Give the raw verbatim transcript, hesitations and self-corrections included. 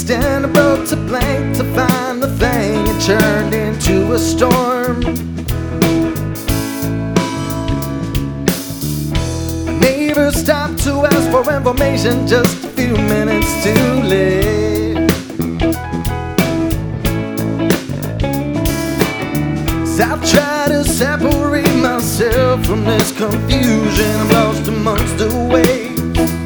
stand up, broke to blank to find the thing. It turned into a storm. My neighbor stopped to ask for information just a few minutes too late. As I try to separate myself from this confusion, I'm lost amongst the waves.